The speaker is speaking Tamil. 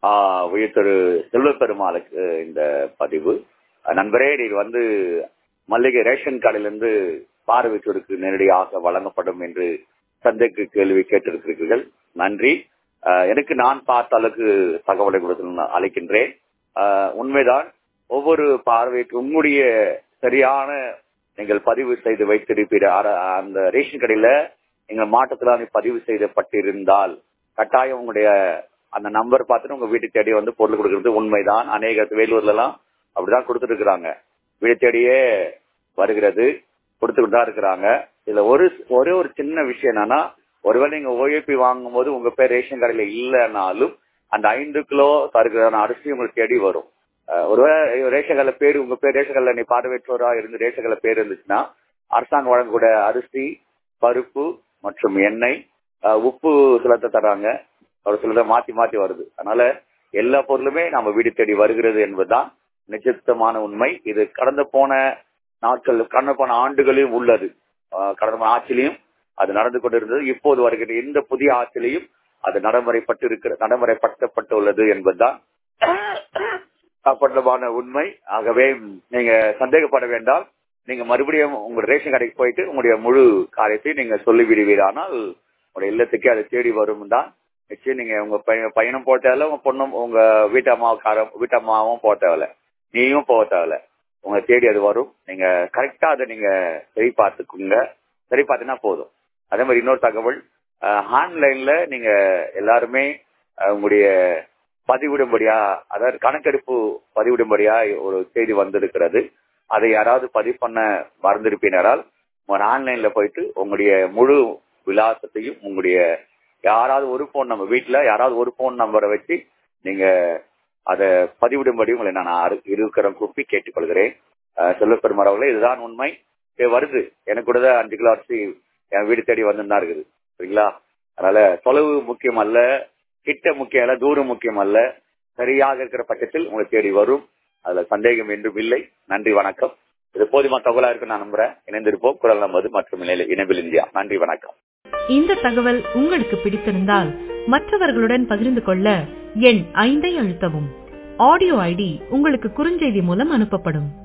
உயிர் திரு செல்வப்பெருமாளுக்கு இந்த பதிவு. நண்பரே, நீர் மல்லிகை ரேஷன் கடையிலிருந்து பார்வையற்றோருக்கு நேரடியாக வழங்கப்படும் என்று சந்தைக்கு கேள்வி கேட்டிருக்கிறீர்கள். நன்றி. எனக்கு நான் பார்த்த அளவுக்கு தகவலை கொடுத்து அளிக்கின்றேன். உண்மைதான், ஒவ்வொரு பார்வைக்கு உங்களுடைய சரியான நீங்கள் பதிவு செய்து வைத்திருப்பீர்கள். அந்த ரேஷன் கடையில எங்கள் மாற்றத்திலான பதிவு செய்யப்பட்டிருந்தால் கட்டாயம் உங்களுடைய அந்த நம்பர் பார்த்துட்டு உங்க வீட்டு தேடி பொருள் கொடுக்கறது உண்மைதான். அநேக வேலூர்ல எல்லாம் அப்படிதான் கொடுத்துட்டு இருக்கிறாங்க. வீடு தேடியே வருகிறது, கொடுத்துக்கிட்டு தான் இருக்கிறாங்க. இதுல ஒரே ஒரு சின்ன விஷயம் என்னன்னா, ஒருவேளை நீங்க ஓஏபி வாங்கும் போது உங்க பேர் ரேஷன் கடையில இல்லைன்னாலும் அந்த 5 கிலோ தருகிறான அரிசி உங்களுக்கு தேடி வரும். ஒருவேளை ரேஷன் கடையில பேரு உங்க பேர் ரேஷன் கடையில நீ பார்வையற்றோரா இருந்து ரேஷன் கடையில பேர் இருந்துச்சுன்னா அரசாங்கம் வழங்கக்கூடிய அரிசி, பருப்பு மற்றும் எண்ணெய், உப்பு சிலத்தை தராங்க, ஒரு சிலதை மாத்தி மாத்தி வருது. அதனால எல்லா பொருளுமே நம்ம வீடு தேடி வருகிறது என்பதுதான் நிச்சயமான உண்மை. இது கடந்த போன ஆண்டுகளிலும் உள்ளது. கடந்த ஆட்சியிலையும் அது நடந்து கொண்டிருந்தது. இப்போது வருகிற இந்த புதிய ஆட்சியிலையும் அது நடைமுறைப்படுத்தப்பட்டுள்ளது என்பதுதான் அப்பட்டமான உண்மை. ஆகவே நீங்க சந்தேகப்பட வேண்டாம். நீங்க மறுபடியும் உங்க ரேஷன் கடைக்கு போயிட்டு உங்களுடைய முழு காரியத்தை நீங்க சொல்லிவிடுவீரானால் உங்களுடைய இல்லத்துக்கே அதை தேடி வரும் தான். நிச்சயம் நீங்க உங்க பையனும் போக தேவையில்ல, உங்க பொண்ணும் உங்க வீட்டம்மாவும் போக தேவையில்ல, நீயும் போக தேவையில்ல. உங்களை தேடி அது வரும். நீங்க கரெக்டா அதை நீங்க சரி பார்த்துக்குங்க. சரி பார்த்தீங்கன்னா போதும். அதே மாதிரி இன்னொரு தகவல், ஆன்லைன்ல நீங்க எல்லாருமே உங்களுடைய பதிவிடும்படியா, அதாவது கணக்கெடுப்பு பதிவிடும்படியா ஒரு செய்தி வந்திருக்கிறது. அதை யாராவது பதிவு பண்ண மறந்திருப்பினால் உங்க ஆன்லைன்ல போயிட்டு உங்களுடைய முழு விலாசத்தையும் உங்களுடைய யாராவது ஒரு போன் நம்பர், வீட்டுல யாராவது ஒரு போன் நம்பரை வச்சு நீங்க அதை பதிவிடும்படி உங்களை நான் இருக்கிறேன் கூப்பி கேட்டுக்கொள்கிறேன். செல்வப்பெருமாள் அவர்களே, இதுதான் உண்மை. வருது. எனக்கு கூட 5 கிலோ அரிசி என் வீடு தேடி வந்துதான் இருக்குது. சரிங்களா? அதனால தொலைவு முக்கியம் அல்ல, கிட்ட முக்கியம் அல்ல, தூரம் முக்கியம் அல்ல. சரியாக இருக்கிற பட்சத்தில் உங்களை தேடி வரும். அதுல சந்தேகம் என்றும் இல்லை. நன்றி, வணக்கம். இது போதுமா தகவலா இருக்கு நான் நம்புறேன். இணைந்திருப்போம். குரல் நமது மற்றும் இணைப்பில் இந்தியா. நன்றி, வணக்கம். இந்த தகவல் உங்களுக்கு பிடித்திருந்தால் மற்றவர்களுடன் பகிர்ந்து கொள்ள எண் 5 அழுத்தவும். ஆடியோ ஐடி உங்களுக்கு குறுஞ்செய்தி மூலம் அனுப்பப்படும்.